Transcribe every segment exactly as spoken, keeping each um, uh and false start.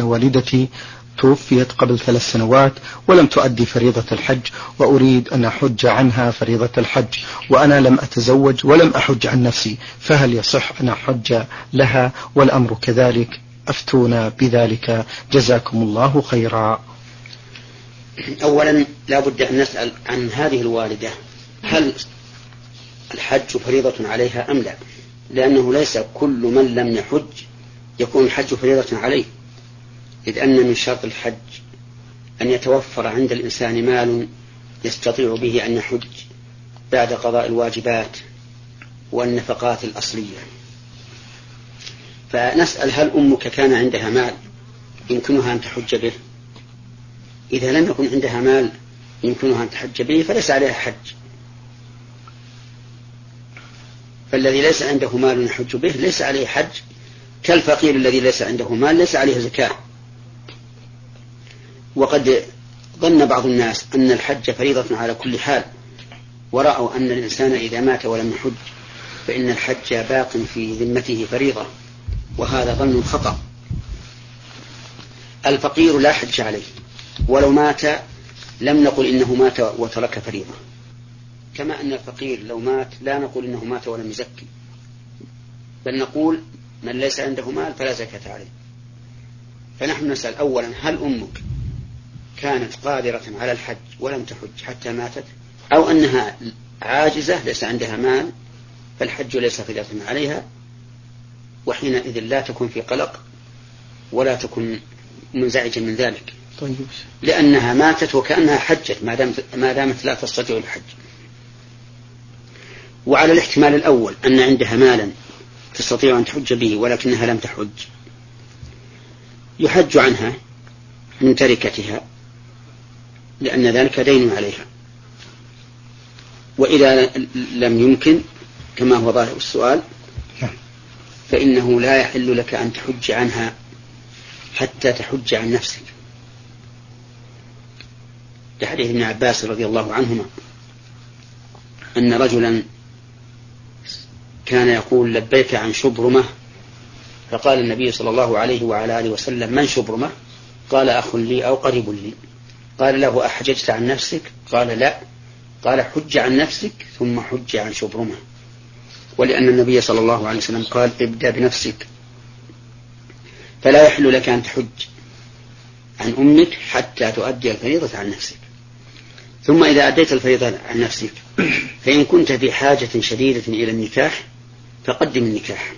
والدتي توفيت قبل ثلاث سنوات ولم تؤدي فريضة الحج، وأريد أن أحج عنها فريضة الحج، وأنا لم أتزوج ولم أحج عن نفسي، فهل يصح أن أحج لها والأمر كذلك؟ أفتونا بذلك جزاكم الله خيرا. أولا لا بد أن نسأل عن هذه الوالدة هل الحج فريضة عليها أم لا، لأنه ليس كل من لم يحج يكون الحج فريضة عليه، إذ أن من شرط الحج أن يتوفر عند الإنسان مال يستطيع به أن يحج بعد قضاء الواجبات والنفقات الأصلية. فنسأل هل أمك كان عندها مال يمكنها أن تحج به؟ إذا لم يكن عندها مال يمكنها أن تحج به فليس عليها حج، فالذي ليس عنده مال يحج به ليس عليه حج، كالفقير الذي ليس عنده مال ليس عليه زكاة. وقد ظن بعض الناس أن الحج فريضة على كل حال، ورأوا أن الإنسان إذا مات ولم يحج فإن الحج باق في ذمته فريضة، وهذا ظن خطأ. الفقير لا حج عليه، ولو مات لم نقل إنه مات وترك فريضة، كما أن الفقير لو مات لا نقول إنه مات ولم يزكي، بل نقول من ليس عنده مال فلا زكاة عليه. فنحن نسأل أولا هل أمك كانت قادرة على الحج ولم تحج حتى ماتت، أو أنها عاجزة ليس عندها مال فالحج ليس فريضة عليها، وحينئذ لا تكون في قلق ولا تكون منزعجة من ذلك. طيب. لأنها ماتت وكأنها حجت ما دامت لا تستطيع الحج. وعلى الاحتمال الأول أن عندها مالا تستطيع أن تحج به ولكنها لم تحج، يحج عنها من تركتها لأن ذلك دين عليها. وإذا لم يمكن كما هو ظاهر السؤال فإنه لا يحل لك أن تحج عنها حتى تحج عن نفسك، لحديث ابن عباس رضي الله عنهما أن رجلا كان يقول لبيك عن شبرمة، فقال النبي صلى الله عليه وعلى آله وسلم من شبرمة؟ قال أخ لي أو قريب لي. قال له أحججت عن نفسك؟ قال لا. قال حج عن نفسك ثم حج عن شبرمة، ولأن النبي صلى الله عليه وسلم قال ابدأ بنفسك. فلا يحل لك أن تحج عن أمك حتى تؤدي الفريضة عن نفسك. ثم إذا أديت الفريضة عن نفسك فإن كنت في حاجة شديدة إلى النكاح فقدم النكاح،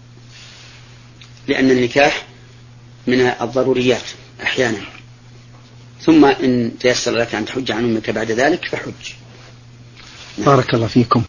لأن النكاح من الضروريات أحيانا. ثم إن تيسر لك أن تحج عن أمك بعد ذلك فحج. بارك الله فيكم.